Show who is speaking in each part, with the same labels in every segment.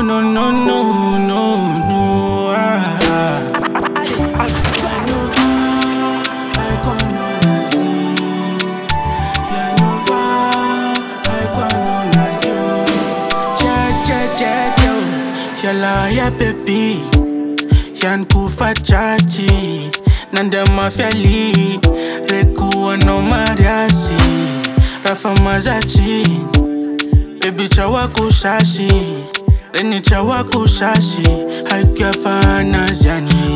Speaker 1: no, no, no, no, no. Yala ya baby, yan kufa chachi, nanda mafyali, rekuwa no mariasi, Rafa Mazachi, baby chawa kushashi, reni chawa kushashi, haikia fana ziani.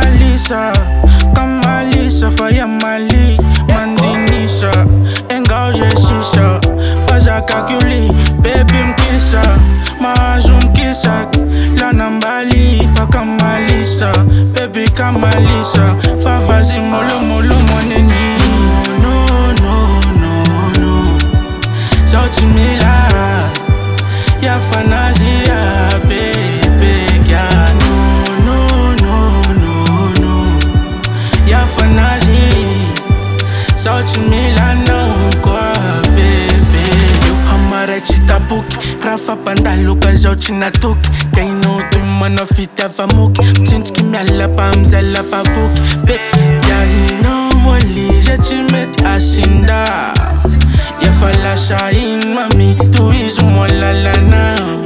Speaker 1: Kamalisa, faya mali, mandinisha, engauje shisha, faza kakuli, baby mkisa, mazu mkisa, lana mbali, fa kamalisa, baby kamalisa, fa vazi molo molo moneni. No, no, no, no, sauti mila, ya fanazia, baby, ya no, no, no, no, no, ya fanazi, sauti mila no kwa baby. Yo hamara chitabuki, Rafa pandaluka zao chinatuki, kaino tumana fita famuki, mtinski miala pamzala fabuki, be ya hino mwali jachimeti asinda, ya falasha in mami tuizu mwalala now.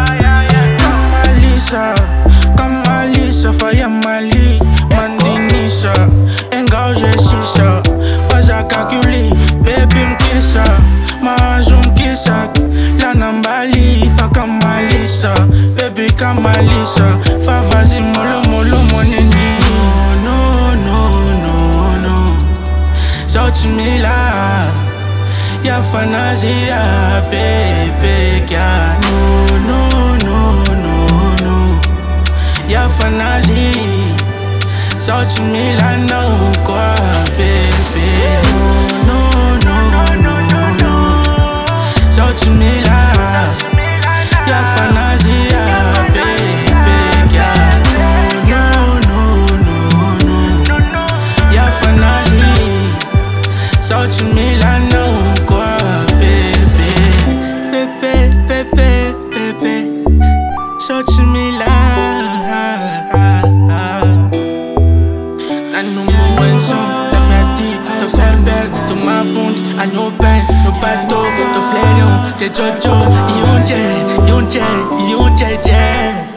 Speaker 1: Kamalisa, faya mali, mandinisha, engauje shisha, faza kakuli, baby mkisa, mazu mkisa, lana mbali, fa kamalisa, baby kamalisa, fa vazi molo molo moneni. No, no, no, no, sauti mila, ya fanazia, baby, ya no, no, no, no, no, ya fanazi, sauti mila no kwa baby. No, no, no, no, no, sauti mila, ya fanazia, baby, ya no, no, no, no, ya fanazi, sauti mila no kwa baby. Pepe, sauti mila. I know bang, no battle, the flare, the jojo, you J,